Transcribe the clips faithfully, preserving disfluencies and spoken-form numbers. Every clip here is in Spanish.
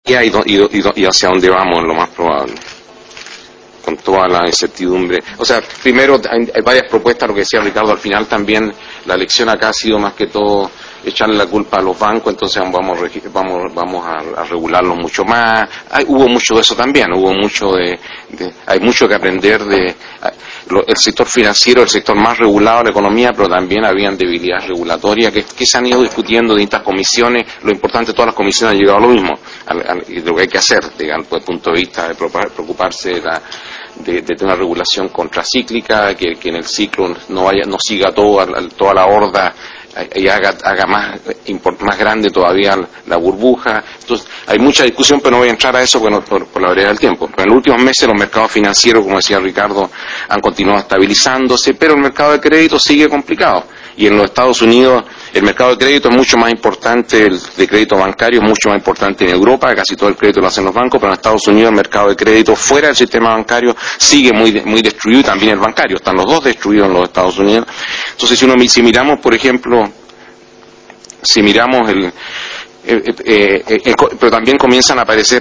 y, y, y hacia dónde vamos, lo más probable, con toda la incertidumbre. O sea, primero hay, hay varias propuestas, lo que decía Ricardo, al final también la elección acá ha sido más que todo echarle la culpa a los bancos, entonces vamos vamos vamos a, a regularlos mucho más. Hay, hubo mucho de eso también, hubo mucho de, de hay mucho que aprender de lo, el sector financiero, el sector más regulado de la economía, pero también habían debilidades regulatorias que, que se han ido discutiendo en distintas comisiones. Lo importante, todas las comisiones han llegado a lo mismo, al, al, y lo que hay que hacer, digamos, desde el punto de vista de preocuparse de la De, de tener una regulación contracíclica, que, que en el ciclo no vaya, no siga todo, toda la horda y haga, haga más, más grande todavía la burbuja. Entonces hay mucha discusión, pero no voy a entrar a eso por, por, por la brevedad del tiempo. Pero en los últimos meses los mercados financieros, como decía Ricardo, han continuado estabilizándose, pero el mercado de crédito sigue complicado. Y en los Estados Unidos el mercado de crédito es mucho más importante, el de crédito bancario es mucho más importante en Europa, casi todo el crédito lo hacen los bancos, pero en Estados Unidos el mercado de crédito fuera del sistema bancario sigue muy muy destruido, y también el bancario, están los dos destruidos en los Estados Unidos. Entonces si uno si miramos, por ejemplo, si miramos el, el, el, el, el, el pero también comienzan a aparecer.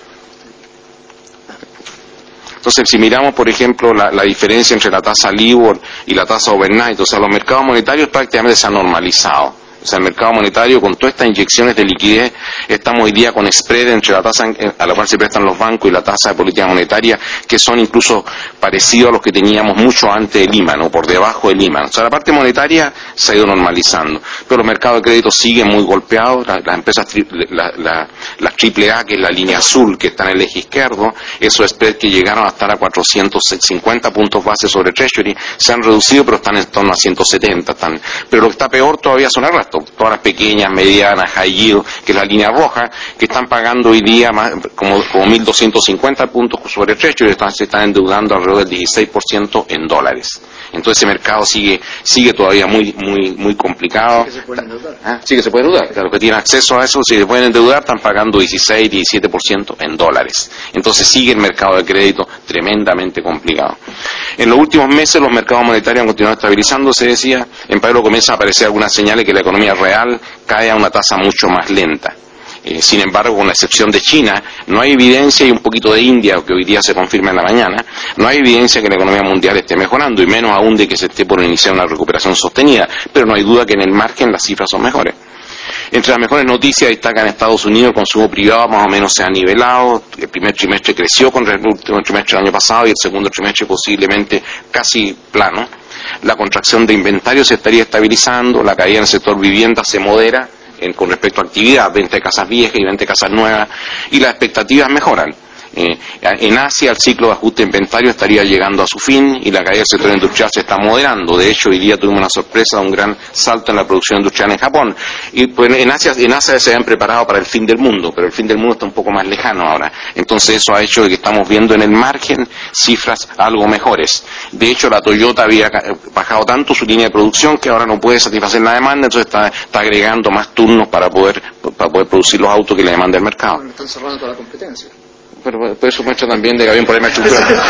Entonces, si miramos, por ejemplo, la, la diferencia entre la tasa LIBOR y la tasa overnight, o sea, los mercados monetarios prácticamente se han normalizado. O sea, el mercado monetario, con todas estas inyecciones de liquidez, estamos hoy día con spread entre la tasa a la cual se prestan los bancos y la tasa de política monetaria, que son incluso parecidos a los que teníamos mucho antes de Lehman, o por debajo de Lehman. O sea, la parte monetaria se ha ido normalizando, pero los mercados de crédito siguen muy golpeados. Las, las empresas, la, la, las triple A, que es la línea azul, que está en el eje izquierdo, esos spreads que llegaron a estar a cuatrocientos cincuenta puntos base sobre Treasury, se han reducido, pero están en torno a ciento setenta. Están, pero lo que está peor todavía son el resto. Todas las pequeñas, medianas, high yield, que es la línea roja, que están pagando hoy día más, como, como mil doscientos cincuenta puntos sobre Treasury, y están, se están endeudando alrededor del dieciséis por ciento en dólares. Entonces ese mercado sigue sigue todavía muy muy muy complicado. Sí que se pueden endeudar. ¿Ah? Sí que se puede endeudar. Claro, que tienen acceso a eso, si se pueden endeudar, están pagando dieciséis, diecisiete por ciento en dólares. Entonces sigue el mercado de crédito tremendamente complicado. En los últimos meses los mercados monetarios han continuado estabilizándose, decía. En paralelo comienzan a aparecer algunas señales que la economía real cae a una tasa mucho más lenta. Eh, sin embargo, con la excepción de China, no hay evidencia, y un poquito de India, que hoy día se confirma en la mañana, no hay evidencia que la economía mundial esté mejorando, y menos aún de que se esté por iniciar una recuperación sostenida, pero no hay duda que en el margen las cifras son mejores. Entre las mejores noticias destacan Estados Unidos, el consumo privado más o menos se ha nivelado, el primer trimestre creció con el último trimestre del año pasado, y el segundo trimestre posiblemente casi plano. La contracción de inventarios se estaría estabilizando, la caída en el sector vivienda se modera en, con respecto a actividad, venta de casas viejas y venta de casas nuevas, y las expectativas mejoran. Eh, en Asia el ciclo de ajuste de inventario estaría llegando a su fin y la caída del sector industrial se está moderando. De hecho, hoy día tuvimos una sorpresa de un gran salto en la producción industrial en Japón. Y pues, en Asia, en Asia se habían preparado para el fin del mundo, pero el fin del mundo está un poco más lejano ahora. Entonces eso ha hecho que estamos viendo en el margen cifras algo mejores. De hecho, la Toyota había bajado tanto su línea de producción que ahora no puede satisfacer la demanda, entonces está, está agregando más turnos para poder, para poder producir los autos que le demanda el mercado. Bueno, están cerrando toda la competencia. Pero, pero eso muestra también de que había un problema estructural.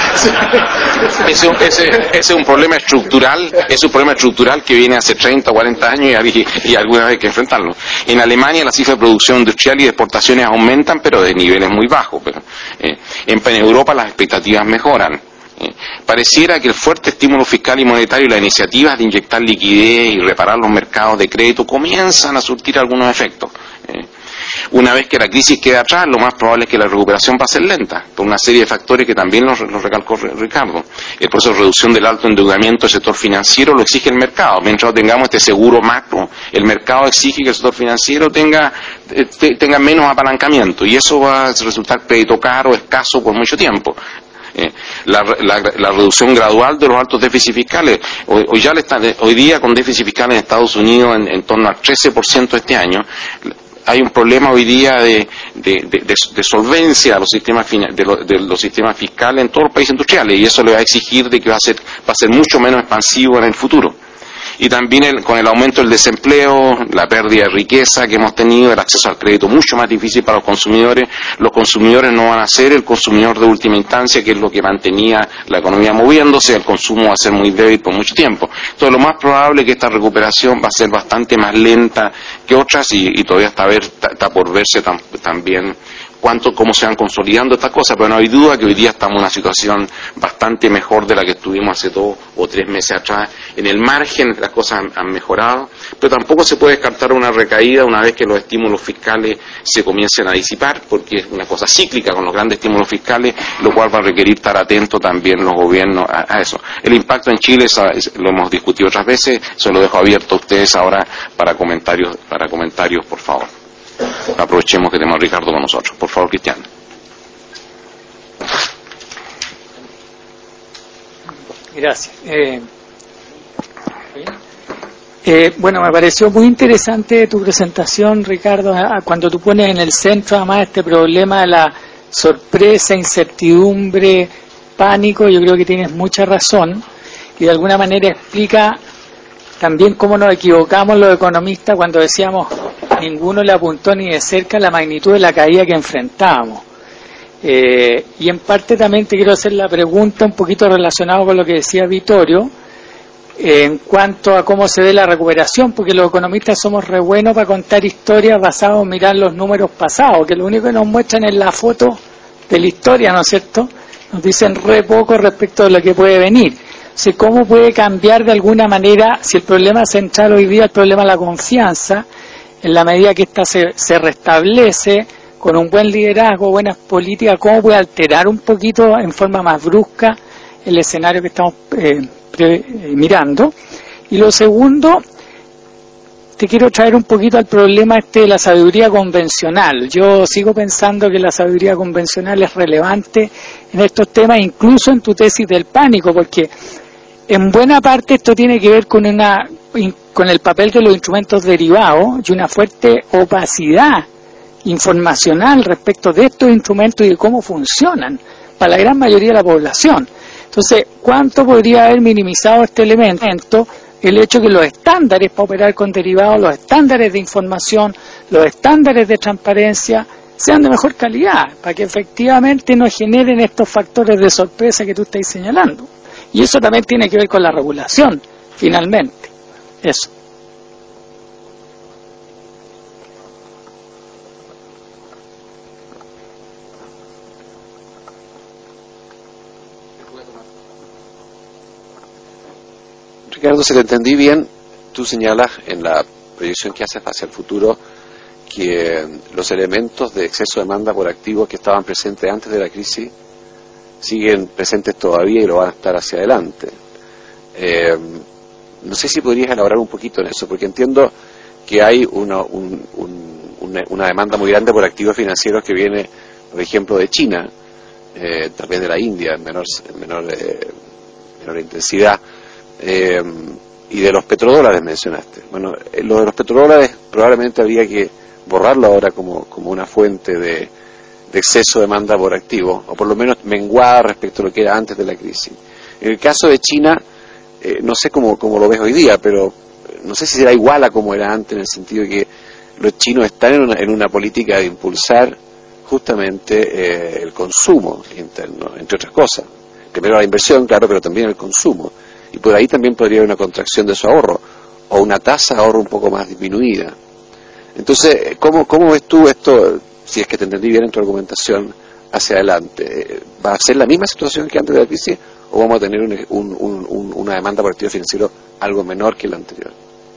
Ese, ese, ese es un problema estructural, es un problema estructural que viene hace treinta o cuarenta años y, y, y alguna vez hay que enfrentarlo. En Alemania las cifras de producción industrial y de exportaciones aumentan, pero de niveles muy bajos. Pero, eh, en, en Europa las expectativas mejoran. Eh, pareciera que el fuerte estímulo fiscal y monetario y las iniciativas de inyectar liquidez y reparar los mercados de crédito comienzan a surtir algunos efectos. Eh, Una vez que la crisis quede atrás, lo más probable es que la recuperación va a ser lenta, por una serie de factores que también los, los recalcó Ricardo. El proceso de reducción del alto endeudamiento del sector financiero lo exige el mercado. Mientras tengamos este seguro macro, el mercado exige que el sector financiero tenga, te, tenga menos apalancamiento, y eso va a resultar crédito caro, escaso por mucho tiempo. Eh, la, la, la reducción gradual de los altos déficits fiscales. Hoy, hoy, ya le está, hoy día con déficit fiscal en Estados Unidos en, en torno al trece por ciento este año, hay un problema hoy día de, de, de, de, de solvencia de los, sistemas, de, lo, de los sistemas fiscales en todos los países industriales, y eso le va a exigir de que va a ser, va a ser mucho menos expansivo en el futuro. Y también el, con el aumento del desempleo, la pérdida de riqueza que hemos tenido, el acceso al crédito mucho más difícil para los consumidores, los consumidores no van a ser el consumidor de última instancia, que es lo que mantenía la economía moviéndose, el consumo va a ser muy débil por mucho tiempo. Entonces lo más probable es que esta recuperación va a ser bastante más lenta que otras, y, y todavía está, ver, está, está por verse tam, también cuánto, cómo se van consolidando estas cosas, pero no hay duda que hoy día estamos en una situación bastante mejor de la que estuvimos hace dos o tres meses atrás. En el margen las cosas han, han mejorado, pero tampoco se puede descartar una recaída una vez que los estímulos fiscales se comiencen a disipar, porque es una cosa cíclica con los grandes estímulos fiscales, lo cual va a requerir estar atentos también los gobiernos a, a eso. El impacto en Chile es, es, lo hemos discutido otras veces, se lo dejo abierto a ustedes ahora para comentarios, para comentarios, por favor. Aprovechemos que tenemos a Ricardo con nosotros. Por favor, Cristian. Gracias. Eh, eh, bueno, me pareció muy interesante tu presentación, Ricardo, cuando tú pones en el centro además este problema de la sorpresa, incertidumbre, pánico. Yo creo que tienes mucha razón y de alguna manera explica también cómo nos equivocamos los economistas cuando decíamos ninguno le apuntó ni de cerca la magnitud de la caída que enfrentábamos. Eh, y en parte también te quiero hacer la pregunta un poquito relacionado con lo que decía Vittorio, eh, en cuanto a cómo se ve la recuperación, porque los economistas somos re buenos para contar historias basados en mirar los números pasados, que lo único que nos muestran es la foto de la historia, ¿no es cierto? Nos dicen re poco respecto de lo que puede venir. O sea, ¿cómo puede cambiar de alguna manera, si el problema central hoy día es el problema de la confianza, en la medida que ésta se, se restablece con un buen liderazgo, buenas políticas, cómo puede alterar un poquito en forma más brusca el escenario que estamos eh, pre, eh, mirando? Y lo segundo, te quiero traer un poquito al problema este de la sabiduría convencional. Yo sigo pensando que la sabiduría convencional es relevante en estos temas, incluso en tu tesis del pánico, porque en buena parte esto tiene que ver con una con el papel de los instrumentos derivados y una fuerte opacidad informacional respecto de estos instrumentos y de cómo funcionan para la gran mayoría de la población. Entonces, ¿cuánto podría haber minimizado este elemento el hecho que los estándares para operar con derivados, los estándares de información, los estándares de transparencia sean de mejor calidad, para que efectivamente no generen estos factores de sorpresa que tú estás señalando? Y eso también tiene que ver con la regulación, finalmente. Eso. Ricardo, si te entendí bien, tú señalas en la proyección que haces hacia el futuro que los elementos de exceso de demanda por activos que estaban presentes antes de la crisis siguen presentes todavía y lo van a estar hacia adelante. Eh, no sé si podrías elaborar un poquito en eso, porque entiendo que hay una, un, un, una, una demanda muy grande por activos financieros que viene, por ejemplo, de China, eh, también de la India, en menor, en menor, eh, menor intensidad, eh, y de los petrodólares mencionaste. Bueno, lo de los petrodólares probablemente habría que borrarlo ahora como, como una fuente de, de exceso de demanda por activo, o por lo menos menguada respecto a lo que era antes de la crisis. En el caso de China, eh, no sé cómo, cómo lo ves hoy día, pero no sé si será igual a como era antes, en el sentido de que los chinos están en una, en una política de impulsar justamente eh, el consumo interno, entre otras cosas. Primero la inversión, claro, pero también el consumo. Y por ahí también podría haber una contracción de su ahorro, o una tasa de ahorro un poco más disminuida. Entonces, ¿cómo, cómo ves tú esto, si es que te entendí bien en tu argumentación, hacia adelante? ¿Va a ser la misma situación que antes de la crisis, o vamos a tener un, un, un, una demanda por activo financiero algo menor que la anterior?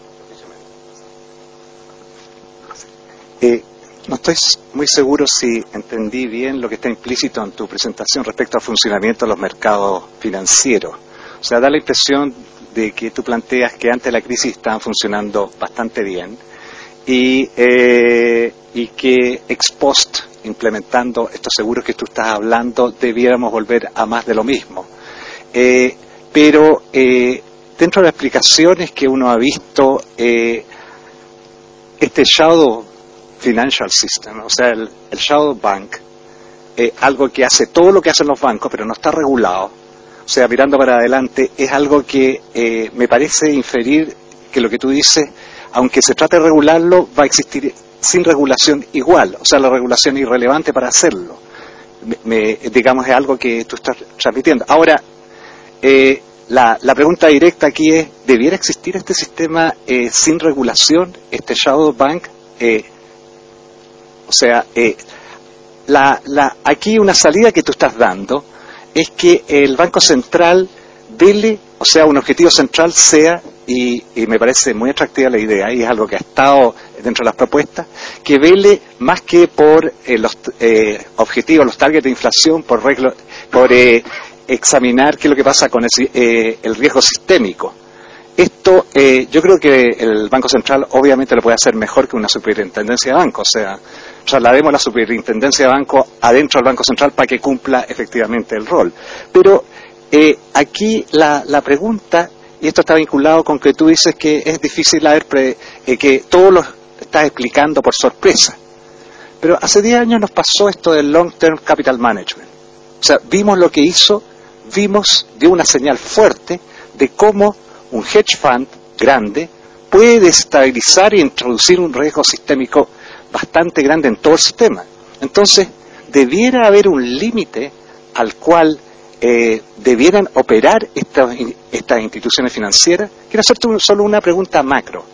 Eh, no estoy muy seguro si entendí bien lo que está implícito en tu presentación respecto al funcionamiento de los mercados financieros. O sea, da la impresión de que tú planteas que antes de la crisis estaban funcionando bastante bien y, eh, y que ex post, implementando estos seguros que tú estás hablando, debiéramos volver a más de lo mismo. Eh, pero eh, dentro de las explicaciones que uno ha visto, eh, este shadow financial system, o sea, el, el shadow bank, eh, algo que hace todo lo que hacen los bancos, pero no está regulado. O sea, mirando para adelante, es algo que eh, me parece inferir que lo que tú dices, aunque se trate de regularlo, va a existir sin regulación igual. O sea, la regulación es irrelevante para hacerlo. Me, me, digamos, es algo que tú estás transmitiendo. Ahora, eh, la, la pregunta directa aquí es, ¿debiera existir este sistema eh, sin regulación, este shadow bank? Eh, o sea, eh, la, la, aquí una salida que tú estás dando es que el Banco Central vele, o sea, un objetivo central sea, y, y me parece muy atractiva la idea, y es algo que ha estado dentro de las propuestas, que vele más que por eh, los eh, objetivos, los targets de inflación, por, reglo, por eh, examinar qué es lo que pasa con el, eh, el riesgo sistémico. Esto, eh, yo creo que el Banco Central obviamente lo puede hacer mejor que una superintendencia de banco, o sea, traslademos la superintendencia de banco adentro del Banco Central para que cumpla efectivamente el rol. Pero eh, aquí la, la pregunta, y esto está vinculado con que tú dices que es difícil haber pre, eh, que todo lo estás explicando por sorpresa. Pero hace diez años nos pasó esto del Long Term Capital Management. O sea, vimos lo que hizo, vimos, dio una señal fuerte de cómo un hedge fund grande puede desestabilizar e introducir un riesgo sistémico bastante grande en todo el sistema. Entonces, debiera haber un límite al cual eh, debieran operar estas, estas instituciones financieras. Quiero hacerte un, solo una pregunta macro,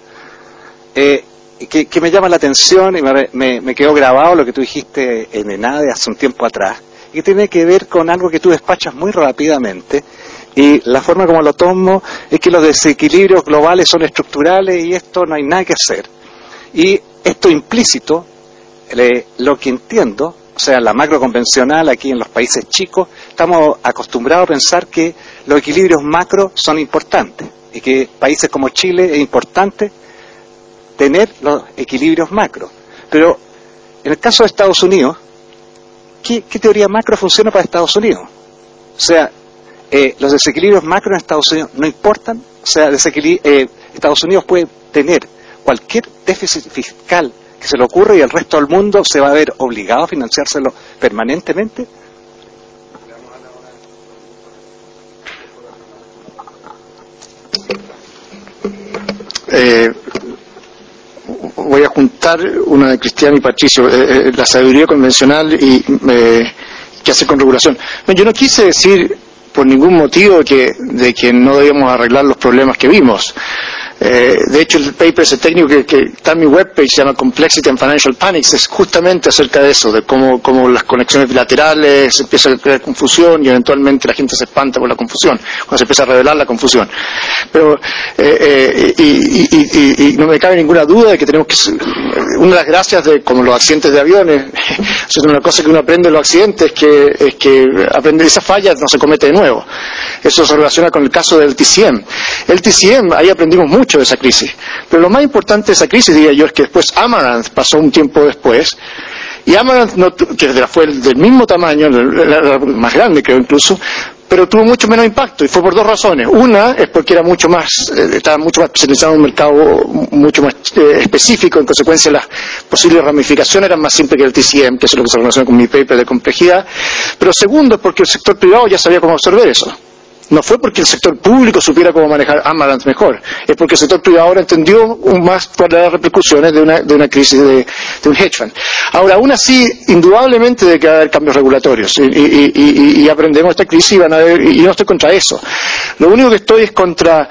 eh, que, que me llama la atención y me, me, me quedó grabado lo que tú dijiste en ENADE hace un tiempo atrás, y que tiene que ver con algo que tú despachas muy rápidamente. Y la forma como lo tomo es que los desequilibrios globales son estructurales y esto no hay nada que hacer. Y esto implícito, eh, lo que entiendo, o sea, la macro convencional aquí en los países chicos, estamos acostumbrados a pensar que los equilibrios macro son importantes y que países como Chile es importante tener los equilibrios macro. Pero en el caso de Estados Unidos, ¿qué, qué teoría macro funciona para Estados Unidos? O sea, Eh, los desequilibrios macro en Estados Unidos no importan, o sea, eh, Estados Unidos puede tener cualquier déficit fiscal que se le ocurra y el resto del mundo se va a ver obligado a financiárselo permanentemente. Eh, voy a juntar una de Cristian y Patricio, eh, eh, la sabiduría convencional y eh, qué hacer con regulación. Yo no quise decir por ningún motivo que, de que no debíamos arreglar los problemas que vimos. Eh, de hecho, el paper ese técnico que, que está en mi webpage, se llama Complexity and Financial Panics, es justamente acerca de eso, de cómo, cómo las conexiones bilaterales se empieza a crear confusión y eventualmente la gente se espanta por la confusión, cuando se empieza a revelar la confusión. Pero, eh, eh, y, y, y, y no me cabe ninguna duda de que tenemos que, una de las gracias de, como los accidentes de aviones, es una cosa que uno aprende de los accidentes, es que, es que aprender esas fallas no se comete de nuevo. Eso se relaciona con el caso del T C M. El T C M, ahí aprendimos mucho de esa crisis. Pero lo más importante de esa crisis, diría yo, es que después Amaranth pasó un tiempo después, y Amaranth, no, que fue del mismo tamaño, más grande creo incluso, pero tuvo mucho menos impacto, y fue por dos razones. Una es porque era mucho más, eh, estaba mucho más especializado en un mercado mucho más eh, específico, en consecuencia las posibles ramificaciones eran más simples que el T C M, que es lo que se relaciona con mi paper de complejidad. Pero segundo es porque el sector privado ya sabía cómo absorber eso. No fue porque el sector público supiera cómo manejar Amaranth mejor, es porque el sector privado ahora entendió más cuáles eran las repercusiones de una, de una crisis de, de un hedge fund. Ahora, aún así, indudablemente debe haber cambios regulatorios, y, y, y, y aprendemos esta crisis y van a haber, y yo no estoy contra eso. Lo único que estoy es contra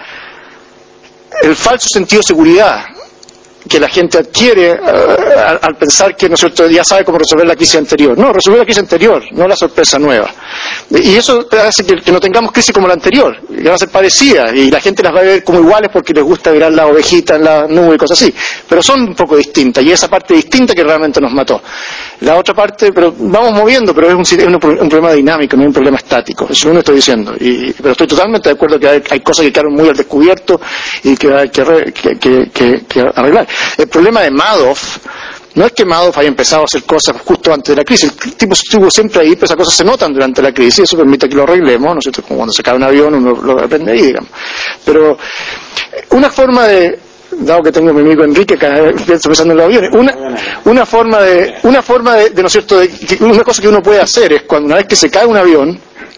el falso sentido de seguridad que la gente adquiere uh, al, al pensar que, ¿no es cierto?, ya sabe cómo resolver la crisis anterior. No, resolver la crisis anterior, no la sorpresa nueva. Y eso hace que, que no tengamos crisis como la anterior, que van a ser parecidas, y la gente las va a ver como iguales porque les gusta ver la ovejita en la nube y cosas así. Pero son un poco distintas, y esa parte distinta que realmente nos mató. La otra parte, pero vamos moviendo, pero es un, es un, un problema dinámico, no es un problema estático. Eso es lo que estoy diciendo. Y, pero estoy totalmente de acuerdo que hay, hay cosas que quedaron muy al descubierto y que hay que, que, que, que, que arreglar. El problema de Madoff no es que Madoff haya empezado a hacer cosas justo antes de la crisis. El tipo estuvo siempre ahí, pero esas cosas se notan durante la crisis y eso permite que lo arreglemos, ¿no es cierto? Como cuando se cae un avión uno lo aprende ahí, digamos. Pero una forma de, dado que tengo a mi amigo Enrique que pienso pensando en los aviones, una, una forma de, una forma de, de ¿no es cierto?, de, una cosa que uno puede hacer es cuando una vez que se cae un avión,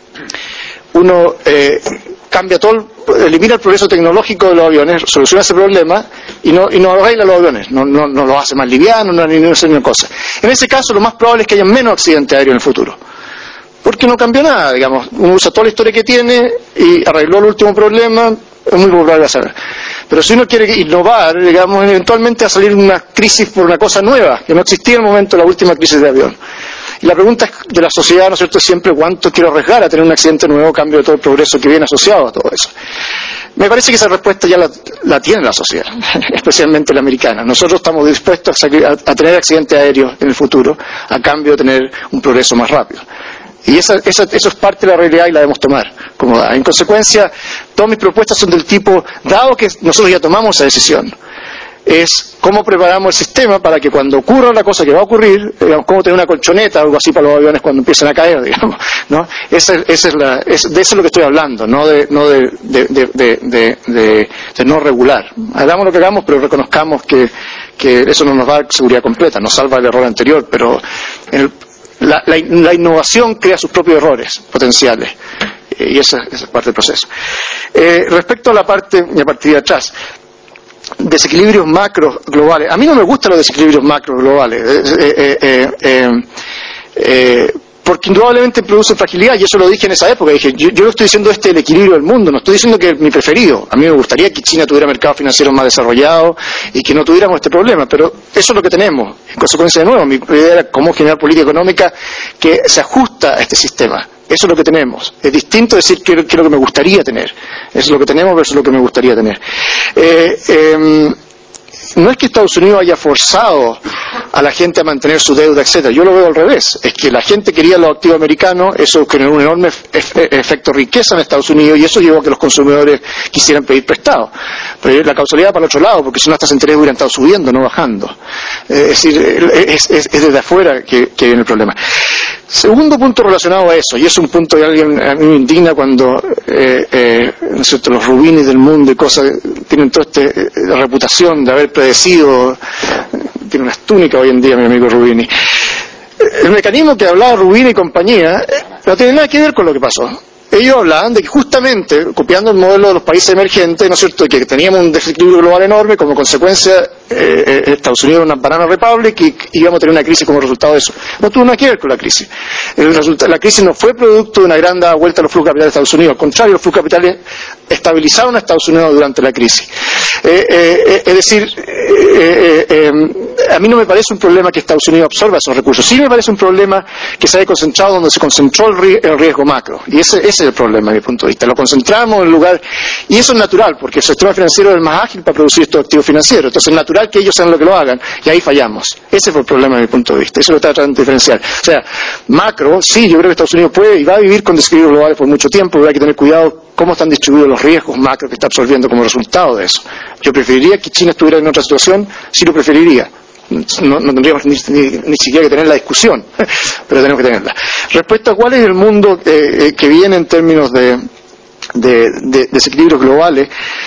uno eh, cambia todo, elimina el progreso tecnológico de los aviones, soluciona ese problema y no, y no arregla los aviones, no, no, no lo hace más liviano, no, ni no hace ninguna cosa. En ese caso, lo más probable es que haya menos accidentes aéreos en el futuro. Porque no cambió nada, digamos. Uno usa toda la historia que tiene y arregló el último problema, es muy probable hacer. Pero si uno quiere innovar, digamos, eventualmente va a salir una crisis por una cosa nueva, que no existía en el momento de la última crisis de avión. Y la pregunta de la sociedad, ¿no es cierto?, es siempre cuánto quiero arriesgar a tener un accidente nuevo a cambio de todo el progreso que viene asociado a todo eso. Me parece que esa respuesta ya la, la tiene la sociedad, especialmente la americana. Nosotros estamos dispuestos a, a, a tener accidentes aéreos en el futuro a cambio de tener un progreso más rápido. Y esa, esa, eso es parte de la realidad y la debemos tomar como dada. En consecuencia, todas mis propuestas son del tipo, dado que nosotros ya tomamos esa decisión, es cómo preparamos el sistema para que cuando ocurra la cosa que va a ocurrir, digamos, cómo tener una colchoneta o algo así para los aviones cuando empiezan a caer, digamos, ¿no? Esa, esa es la, es, de eso es lo que estoy hablando, no de, no de, de, de, de, de, de, de no regular. Hagamos lo que hagamos, pero reconozcamos que, que eso no nos da seguridad completa, nos salva el error anterior, pero en el, la, la, la innovación crea sus propios errores potenciales. Y esa, esa es parte del proceso. Eh, respecto a la parte, y a partir de atrás, desequilibrios macro globales. A mí no me gustan los desequilibrios macro globales, eh, eh, eh, eh, eh, porque indudablemente producen fragilidad, y eso lo dije en esa época. Dije, yo, yo no estoy diciendo este el equilibrio del mundo, no estoy diciendo que es mi preferido. A mí me gustaría que China tuviera mercados financieros más desarrollados y que no tuviéramos este problema, pero eso es lo que tenemos. En consecuencia, de nuevo, mi idea era cómo generar política económica que se ajusta a este sistema. Eso es lo que tenemos. Es distinto decir qué es lo que me gustaría tener. Eso es lo que tenemos versus lo que me gustaría tener. Eh, eh, no es que Estados Unidos haya forzado a la gente a mantener su deuda, etcétera. Yo lo veo al revés. Es que la gente quería los activos americanos, eso generó un enorme ef- efecto riqueza en Estados Unidos y eso llevó a que los consumidores quisieran pedir prestado. Pero la causalidad para el otro lado, porque si no, estas intereses hubieran estado subiendo, no bajando. Eh, es decir, es, es, es desde afuera que, que viene el problema. Segundo punto relacionado a eso, y es un punto que alguien a mí me indigna cuando eh, eh, ¿no es cierto?, los Rubini del mundo y cosas tienen toda esta eh, reputación de haber predecido, tiene unas túnicas hoy en día mi amigo Rubini. El mecanismo que hablaba Rubini y compañía eh, no tiene nada que ver con lo que pasó. Ellos hablaban de que justamente, copiando el modelo de los países emergentes, ¿no es cierto?, que teníamos un desequilibrio global enorme, como consecuencia eh, eh, Estados Unidos era una banana republic y íbamos a tener una crisis como resultado de eso. No tuvo nada que ver con la crisis. El resulta- la crisis no fue producto de una gran dada vuelta a los flujos capitales de Estados Unidos. Al contrario, los flujos capitales estabilizaron a Estados Unidos durante la crisis. Eh, eh, es decir, eh, eh, eh, a mí no me parece un problema que Estados Unidos absorba esos recursos. Sí me parece un problema que se haya concentrado donde se concentró el, ri- el riesgo macro. Y ese, ese es el problema, desde mi punto de vista. Lo concentramos en el lugar, y eso es natural, porque el sistema financiero es el más ágil para producir estos activos financieros. Entonces es natural que ellos sean lo que lo hagan, y ahí fallamos. Ese fue el problema desde mi punto de vista. Eso lo está tratando de diferenciar. O sea, macro, sí, yo creo que Estados Unidos puede y va a vivir con desequilibrios globales por mucho tiempo, pero hay que tener cuidado cómo están distribuidos los riesgos macro que está absorbiendo como resultado de eso. Yo preferiría que China estuviera en otra situación, sí lo preferiría. No, no tendríamos ni, ni, ni siquiera que tener la discusión, pero tenemos que tenerla. Respecto a cuál es el mundo eh, que viene en términos de, de, de desequilibrios globales,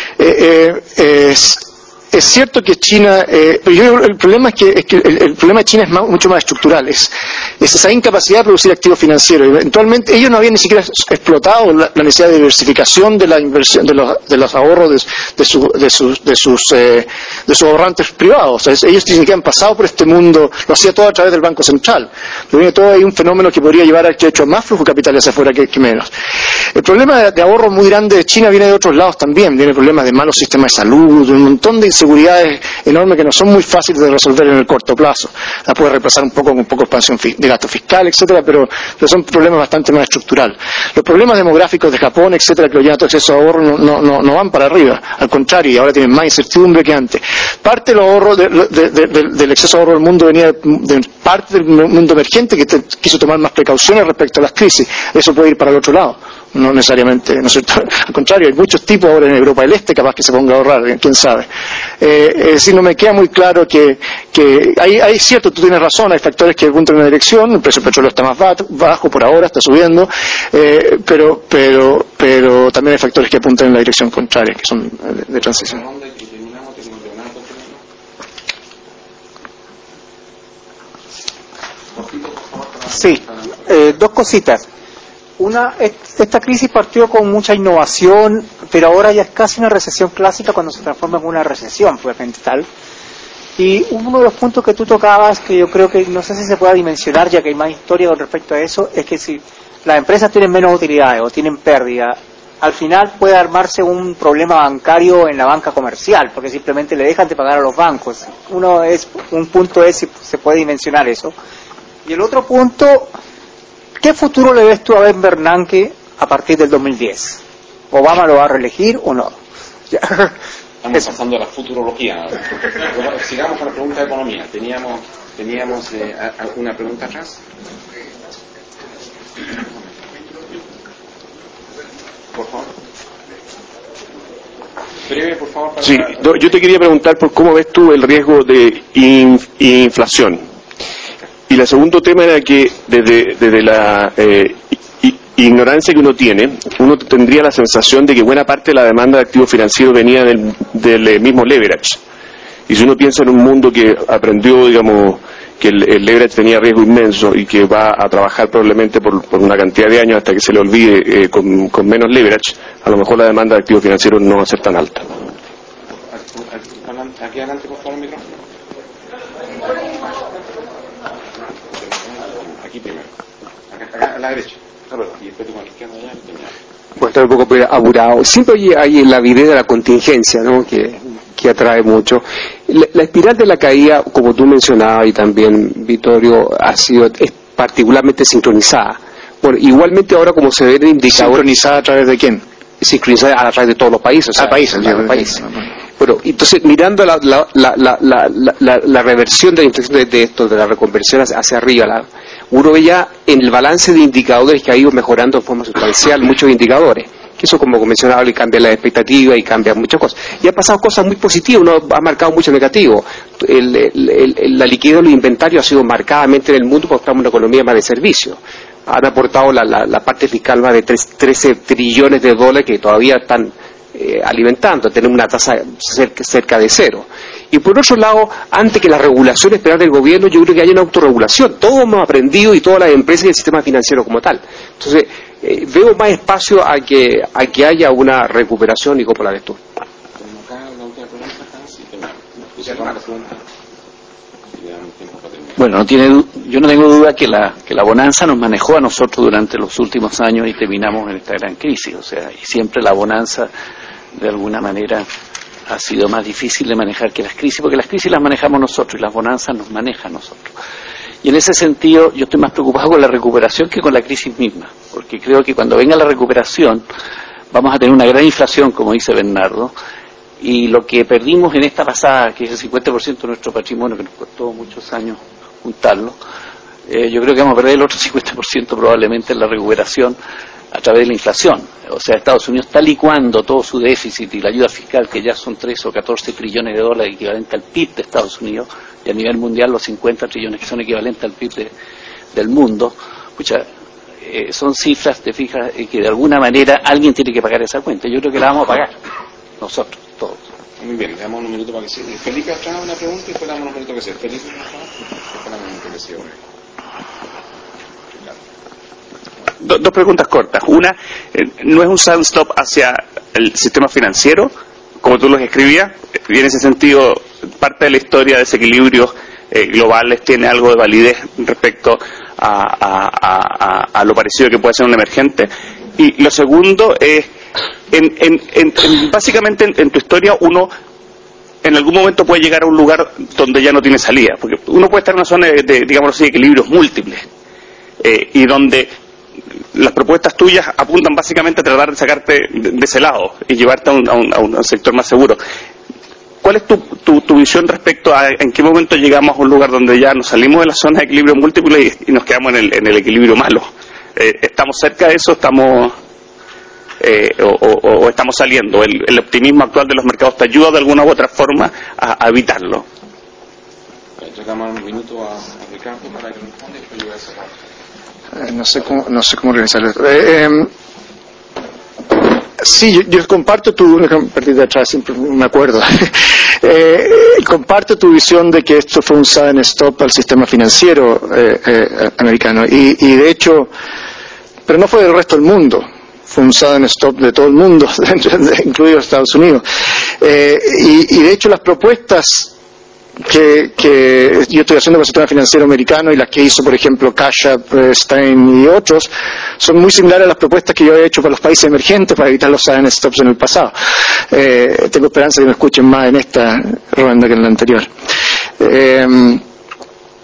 eh, eh, es, es cierto que China, eh, pero yo, el problema es que, es que el, el problema de China es más, mucho más estructural, es, es esa incapacidad de producir activos financieros. Eventualmente ellos no habían ni siquiera explotado la, la necesidad de diversificación de la inversión, de los, de los ahorros de, de, su, de sus, de sus, eh, de sus ahorrantes privados. O sea, ellos ni siquiera han pasado por este mundo, lo hacía todo a través del Banco Central. Pero viene todo ahí un fenómeno que podría llevar a que hecho más flujo de capital hacia afuera que, que menos. El problema de, de ahorro muy grande de China viene de otros lados también, viene problemas de malos sistemas de salud, de un montón de inseguridades enormes que no son muy fáciles de resolver en el corto plazo. La puede reemplazar un poco con un poco de expansión de gasto fiscal, etcétera, pero, pero son problemas bastante más estructurales. Los problemas demográficos de Japón, etcétera, que lo llevan a todo exceso de ahorro, no, no, no, no van para arriba, al contrario, y ahora tienen más incertidumbre que antes. Parte del ahorro de, de, de, de, del exceso de ahorro del mundo venía de, de parte del mundo emergente que te, quiso tomar más precauciones respecto a las crisis. Eso puede ir para el otro lado. No necesariamente, ¿no es cierto? Al contrario, hay muchos tipos ahora en Europa del Este capaz que se ponga a ahorrar, quién sabe. Eh, es decir, no me queda muy claro que, que hay, hay cierto, tú tienes razón, hay factores que apuntan en una dirección, el precio del petróleo está más bajo por ahora, está subiendo, eh, pero, pero, pero también hay factores que apuntan en la dirección contraria, que son de, de transición. Sí, eh, dos cositas. Una, esta crisis partió con mucha innovación, pero ahora ya es casi una recesión clásica cuando se transforma en una recesión propiamente tal. Y uno de los puntos que tú tocabas, que yo creo que no sé si se pueda dimensionar, ya que hay más historia con respecto a eso, es que si las empresas tienen menos utilidades o tienen pérdida, al final puede armarse un problema bancario en la banca comercial, porque simplemente le dejan de pagar a los bancos. Uno es, un punto es si se puede dimensionar eso. Y el otro punto, ¿qué futuro le ves tú a Ben Bernanke a partir del dos mil diez? ¿Obama lo va a reelegir o no? Estamos Eso. pasando a la futurología. Sigamos con la pregunta de economía. Teníamos, teníamos eh, una pregunta atrás. Por favor. Breve, por favor. Para sí, la... yo te quería preguntar por cómo ves tú el riesgo de in, inflación. Y el segundo tema era que desde, desde la eh, ignorancia que uno tiene, uno tendría la sensación de que buena parte de la demanda de activos financieros venía del, del mismo leverage. Y si uno piensa en un mundo que aprendió, digamos, que el, el leverage tenía riesgo inmenso y que va a trabajar probablemente por, por una cantidad de años hasta que se le olvide eh, con, con menos leverage, a lo mejor la demanda de activos financieros no va a ser tan alta. Aquí adelante, por favor, el micrófono. Aquí primero. Acá, acá a la derecha. Puedo estar un poco apurado. Siempre hay, hay la idea de la contingencia, ¿no? que, que atrae mucho. La, la espiral de la caída, como tú mencionabas y también Vittorio, ha sido es particularmente sincronizada. Bueno, igualmente ahora como se ve el indicador... ¿Sincronizada a través de quién? Sincronizada a través de todos los países. O sea, a países, a los países. Bueno, entonces mirando la, la, la, la, la, la, la reversión de la inflación de, de esto, de la reconversión hacia, hacia arriba, la, uno ve ya en el balance de indicadores que ha ido mejorando de forma sustancial muchos indicadores, que eso como mencionaba le cambia la expectativa y cambia muchas cosas. Y ha pasado cosas muy positivas, uno ha marcado mucho negativo. El, el, el, la liquidez de los inventarios ha sido marcadamente en el mundo porque estamos en una economía más de servicio. Han aportado la, la, la parte fiscal más de trece trillones de dólares que todavía están eh, alimentando, tenemos una tasa cerca, cerca de cero. Y por otro lado, antes que la regulación esperar del gobierno, yo creo que hay una autorregulación. Todos hemos aprendido y todas las empresas y el sistema financiero como tal. Entonces, eh, veo más espacio a que, a que haya una recuperación y cómo la ves tú. Bueno, no tiene, yo no tengo duda que la, que la bonanza nos manejó a nosotros durante los últimos años y terminamos en esta gran crisis. O sea, y siempre la bonanza, de alguna manera, ha sido más difícil de manejar que las crisis, porque las crisis las manejamos nosotros y las bonanzas nos manejan nosotros. Y en ese sentido yo estoy más preocupado con la recuperación que con la crisis misma, porque creo que cuando venga la recuperación vamos a tener una gran inflación, como dice Bernardo, y lo que perdimos en esta pasada, que es el cincuenta por ciento de nuestro patrimonio, que nos costó muchos años juntarlo, eh, yo creo que vamos a perder el otro cincuenta por ciento probablemente en la recuperación a través de la inflación. O sea, Estados Unidos está licuando todo su déficit y la ayuda fiscal, que ya son tres o catorce trillones de dólares equivalente al P I B de Estados Unidos, y a nivel mundial los cincuenta trillones que son equivalentes al P I B de, del mundo. Escucha, eh, son cifras, te fijas, eh, que de alguna manera alguien tiene que pagar esa cuenta. Yo creo que la vamos a pagar, nosotros, todos. Muy bien, le damos un minuto para que se... Felipe ha traído una pregunta y después le damos un minuto para que se... Felipe, por favor. Después le damos un minuto para que se... Do, dos preguntas cortas. Una, eh, no es un sandstop hacia el sistema financiero, como tú los escribías, y en ese sentido parte de la historia de desequilibrios eh, globales tiene algo de validez respecto a, a, a, a, a lo parecido que puede ser un emergente. Y lo segundo es, en, en, en, en, básicamente en, en tu historia uno en algún momento puede llegar a un lugar donde ya no tiene salida, porque uno puede estar en una zona de, de digamos así, de equilibrios múltiples, eh, y donde las propuestas tuyas apuntan básicamente a tratar de sacarte de, de ese lado y llevarte a un, a un, a un sector más seguro. ¿Cuál es tu, tu, tu visión respecto a en qué momento llegamos a un lugar donde ya nos salimos de la zona de equilibrio múltiple y, y nos quedamos en el, en el equilibrio malo? Eh, ¿Estamos cerca de eso? ¿Estamos eh, o, o, o estamos saliendo? ¿El, el optimismo actual de los mercados te ayuda de alguna u otra forma a, a evitarlo? Llegamos un minuto a, a Ricardo para que responda y después yo voy a cerrar. Eh, no sé cómo, no sé cómo organizarlo. Eh, eh, sí, yo, yo comparto tu, perdí de atrás, siempre me acuerdo. eh, comparto tu visión de que esto fue un sudden stop al sistema financiero eh, eh, americano y, y de hecho, pero no fue del resto del mundo. Fue un sudden stop de todo el mundo, incluido Estados Unidos. Eh, y, y de hecho las propuestas Que, que yo estoy haciendo con el sistema financiero americano y las que hizo, por ejemplo, Cash App, Stein y otros, son muy similares a las propuestas que yo he hecho para los países emergentes para evitar los sudden stops en el pasado. Eh, tengo esperanza que me escuchen más en esta ronda que en la anterior. Eh,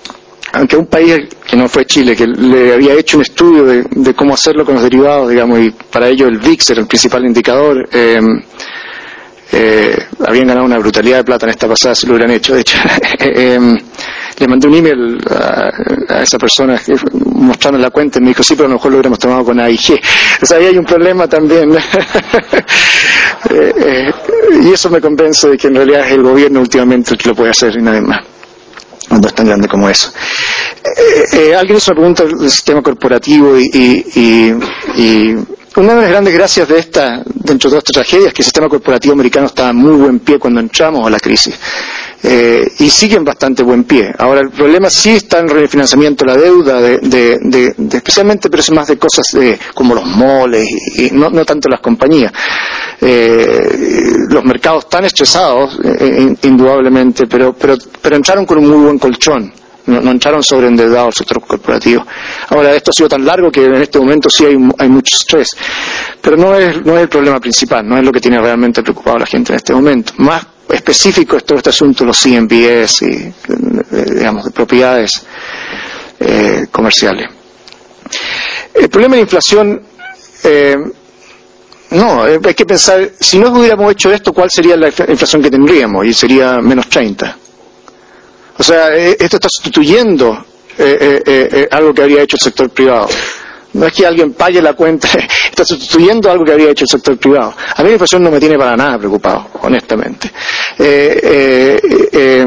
aunque un país que no fue Chile, que le había hecho un estudio de, de cómo hacerlo con los derivados, digamos, y para ello el V I X era el principal indicador, eh, eh, habían ganado una brutalidad de plata en esta pasada si lo hubieran hecho, de hecho. eh, le mandé un email a, a esa persona mostrando la cuenta y me dijo, sí, pero a lo mejor lo hubiéramos tomado con A I G. O sea, ahí hay un problema también. eh, eh, y eso me convence de que en realidad es el gobierno últimamente el que lo puede hacer y nadie más, no es tan grande como eso. Eh, eh, alguien hizo una pregunta del sistema corporativo y, y, y, y una de las grandes gracias de esta, dentro de toda esta tragedia, es que el sistema corporativo americano estaba en muy buen pie cuando entramos a la crisis. Eh, y sigue en bastante buen pie. Ahora, el problema sí está en el refinanciamiento de la deuda, de, de, de, de especialmente, pero es más de cosas de, como los moles, y, y no, no tanto las compañías. Eh, los mercados están estresados, eh, indudablemente, pero, pero, pero entraron con un muy buen colchón. No, no entraron sobreendeudado al sector corporativo. Ahora, esto ha sido tan largo que en este momento sí hay, hay mucho estrés. Pero no es, no es el problema principal, no es lo que tiene realmente preocupado a la gente en este momento. Más específico es todo este asunto de los C M B S y, digamos, de propiedades eh, comerciales. El problema de la inflación, eh, no, hay que pensar, si no hubiéramos hecho esto, ¿cuál sería la inflación que tendríamos? Y sería menos treinta. O sea, esto está sustituyendo eh, eh, eh, algo que habría hecho el sector privado. No es que alguien pague la cuenta, está sustituyendo algo que habría hecho el sector privado. A mí la inflación no me tiene para nada preocupado, honestamente. Eh, eh, eh,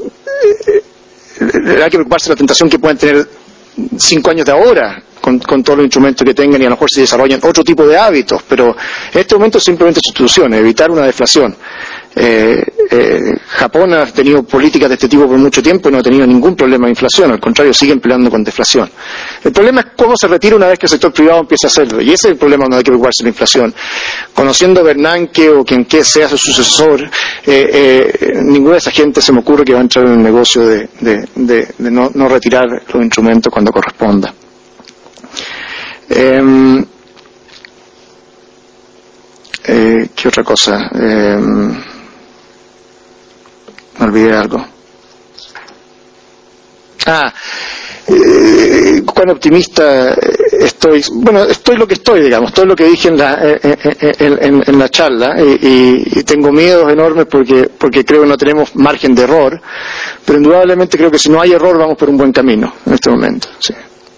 eh, hay que preocuparse de la tentación que pueden tener cinco años de ahora, con, con todos los instrumentos que tengan, y a lo mejor se desarrollan otro tipo de hábitos, pero en este momento simplemente sustitución, evitar una deflación. Eh, eh, Japón ha tenido políticas de este tipo por mucho tiempo y no ha tenido ningún problema de inflación, al contrario, siguen peleando con deflación. El problema es cómo se retira una vez que el sector privado empieza a hacerlo, y ese es el problema donde hay que preocuparse de la inflación. Conociendo a Bernanke o quien que sea su sucesor, eh, eh, ninguna de esa gente se me ocurre que va a entrar en el negocio de, de, de, de no, no retirar los instrumentos cuando corresponda. Eh, eh, ¿Qué otra cosa? Eh, Me olvidé algo. Ah, eh, cuán optimista estoy. Bueno, estoy lo que estoy, digamos, todo lo que dije en la, en, en, en la charla, y, y tengo miedos enormes porque, porque creo que no tenemos margen de error, pero indudablemente creo que si no hay error vamos por un buen camino en este momento. Sí.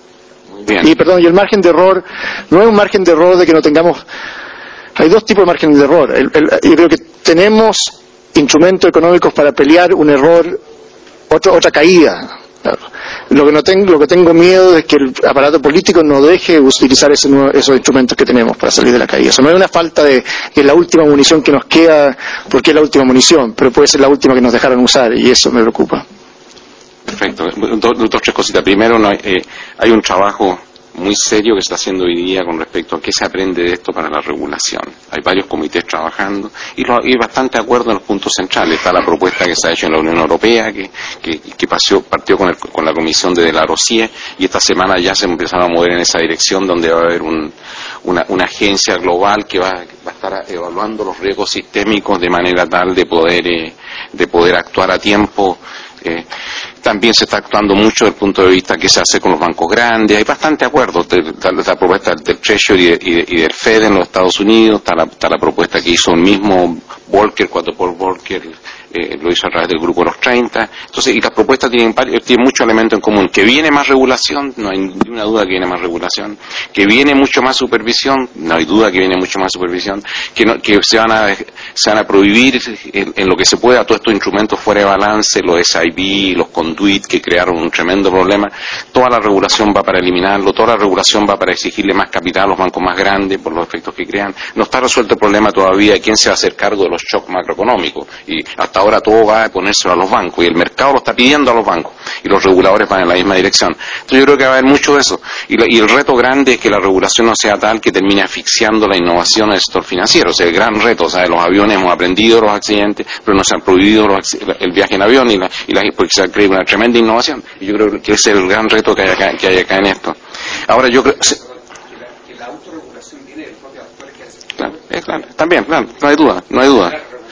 Bien. Y perdón, y el margen de error no es un margen de error de que no tengamos. Hay dos tipos de margen de error. El, el, yo creo que tenemos instrumentos económicos para pelear un error, otro, otra caída. Claro. Lo que no tengo, lo que tengo miedo es que el aparato político no deje utilizar ese nuevo, esos instrumentos que tenemos para salir de la caída. Eso no es una falta de que es la última munición que nos queda, porque es la última munición, pero puede ser la última que nos dejaron usar, y eso me preocupa. Perfecto. Dos, dos tres cositas. Primero, no hay, eh, hay un trabajo muy serio que se está haciendo hoy día con respecto a qué se aprende de esto para la regulación. Hay varios comités trabajando y lo, hay bastante acuerdo en los puntos centrales. Está la propuesta que se ha hecho en la Unión Europea, que, que, que pasó, partió con, el, con la comisión de, de la Rosier, y esta semana ya se empezaron a mover en esa dirección, donde va a haber un, una, una agencia global que va, va a estar evaluando los riesgos sistémicos de manera tal de poder, eh, de poder actuar a tiempo. Eh, también se está actuando mucho desde el punto de vista que se hace con los bancos grandes. Hay bastante acuerdo. Está la propuesta del Treasury y, de, y, de, y del Fed en los Estados Unidos, está la, está la propuesta que hizo el mismo Volcker cuando Paul Volcker eh, lo hizo a través del grupo de los treinta. Entonces, y las propuestas tienen, tienen muchos elementos en común. Que viene más regulación, no hay ninguna duda que viene más regulación. Que viene mucho más supervisión, no hay duda que viene mucho más supervisión. Que, no, que se, van a, se van a prohibir en, en lo que se pueda todos estos instrumentos fuera de balance, los S I B, los conduit, que crearon un tremendo problema. Toda la regulación va para eliminarlo, toda la regulación va para exigirle más capital a los bancos más grandes por los efectos que crean. No está resuelto el problema todavía de quién se va a hacer cargo de los shocks macroeconómicos, y hasta ahora todo va a ponérselo a los bancos, y el mercado lo está pidiendo a los bancos, y los reguladores van en la misma dirección. Entonces yo creo que va a haber mucho de eso, y, la, y el reto grande es que la regulación no sea tal que termine asfixiando la innovación del sector financiero. O sea, el gran reto, o sea, los aviones hemos aprendido los accidentes, pero no se han prohibido los, el viaje en avión, y la, y la, porque se ha creado una tremenda innovación, y yo creo que ese es el gran reto que hay acá, que hay acá en esto. Ahora yo creo se, que la autorregulación viene del propio actor que hace. Claro, es claro, también, claro, no hay duda, no hay duda.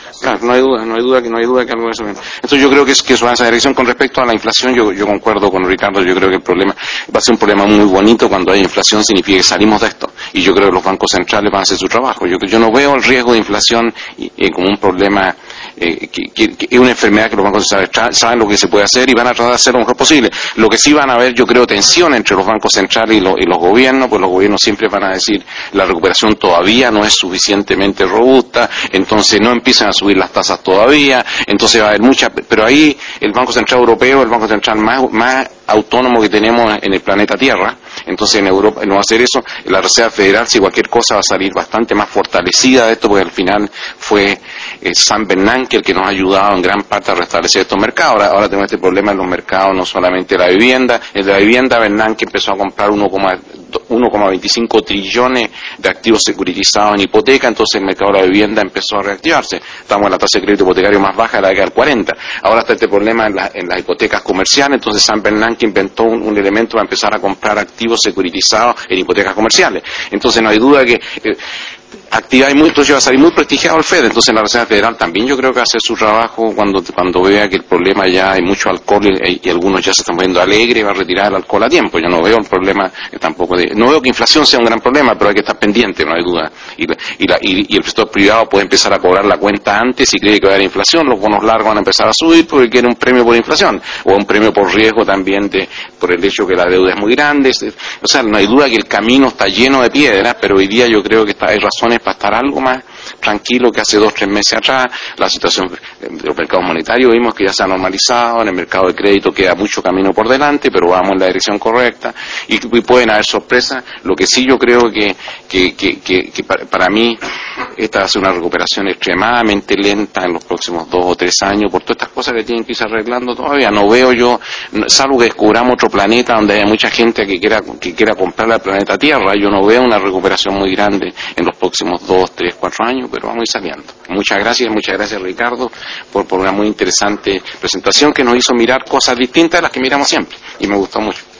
Claro, no hay duda, no hay duda que no hay duda que algo de eso viene. Entonces yo creo que es que eso va en esa dirección. Con respecto a la inflación, yo, yo concuerdo con Ricardo, yo creo que el problema va a ser un problema muy bonito cuando hay inflación, significa que salimos de esto. Y yo creo que los bancos centrales van a hacer su trabajo. Yo, yo no veo el riesgo de inflación eh, como un problema, eh, que, que, que es una enfermedad que los bancos centrales saben lo que se puede hacer y van a tratar de hacer lo mejor posible. Lo que sí van a haber, yo creo, tensión entre los bancos centrales y, lo, y los gobiernos, pues los gobiernos siempre van a decir la recuperación todavía no es suficientemente robusta, entonces no empiezan a subir las tasas todavía, entonces va a haber mucha, pero ahí el Banco Central Europeo, el Banco Central más, más autónomo que tenemos en el planeta Tierra, entonces en Europa no va a hacer eso, la Reserva Federal, si cualquier cosa va a salir bastante más fortalecida de esto, porque al final fue eh, Sam Bernanke el que nos ha ayudado en gran parte a restablecer estos mercados. Ahora, ahora tenemos este problema en los mercados, no solamente la vivienda, en la vivienda Bernanke empezó a comprar uno coma veinticinco trillones de activos securitizados en hipoteca, entonces el mercado de la vivienda empezó a reactivarse. Estamos en la tasa de crédito hipotecario más baja de la década del cuarenta. Ahora está este problema en, la, en las hipotecas comerciales, entonces Sam Bernanke inventó un, un elemento para empezar a comprar activos securitizados en hipotecas comerciales. Entonces no hay duda que eh, actividad y muy, entonces va a salir muy prestigiado el Fed, entonces la Reserva Federal también yo creo que va a hacer su trabajo cuando, cuando vea que el problema ya hay mucho alcohol y, y algunos ya se están poniendo alegres y va a retirar el alcohol a tiempo. Yo no veo el problema eh, tampoco de, no veo que inflación sea un gran problema, pero hay que estar pendiente, no hay duda. Y, y, la, y, y el sector privado puede empezar a cobrar la cuenta antes si cree que va a haber inflación, los bonos largos van a empezar a subir porque quiere un premio por inflación o un premio por riesgo también de, por el hecho que la deuda es muy grande. O sea, no hay duda que el camino está lleno de piedras, pero hoy día yo creo que está, hay razones para estar algo más tranquilo que hace dos, tres meses atrás. La situación de los mercados monetarios vimos que ya se ha normalizado, en el mercado de crédito queda mucho camino por delante, pero vamos en la dirección correcta y, y pueden haber sorpresas. Lo que sí yo creo que, que, que, que, que para, para mí esta va a ser una recuperación extremadamente lenta en los próximos dos o tres años por todas estas cosas que tienen que irse arreglando todavía. No veo yo, salvo que descubramos otro planeta donde haya mucha gente que quiera, que quiera comprar el planeta Tierra, yo no veo una recuperación muy grande en los próximos dos, tres, cuatro años, pero vamos a ir saliendo. Muchas gracias, muchas gracias Ricardo por, por una muy interesante presentación que nos hizo mirar cosas distintas a las que miramos siempre y me gustó mucho.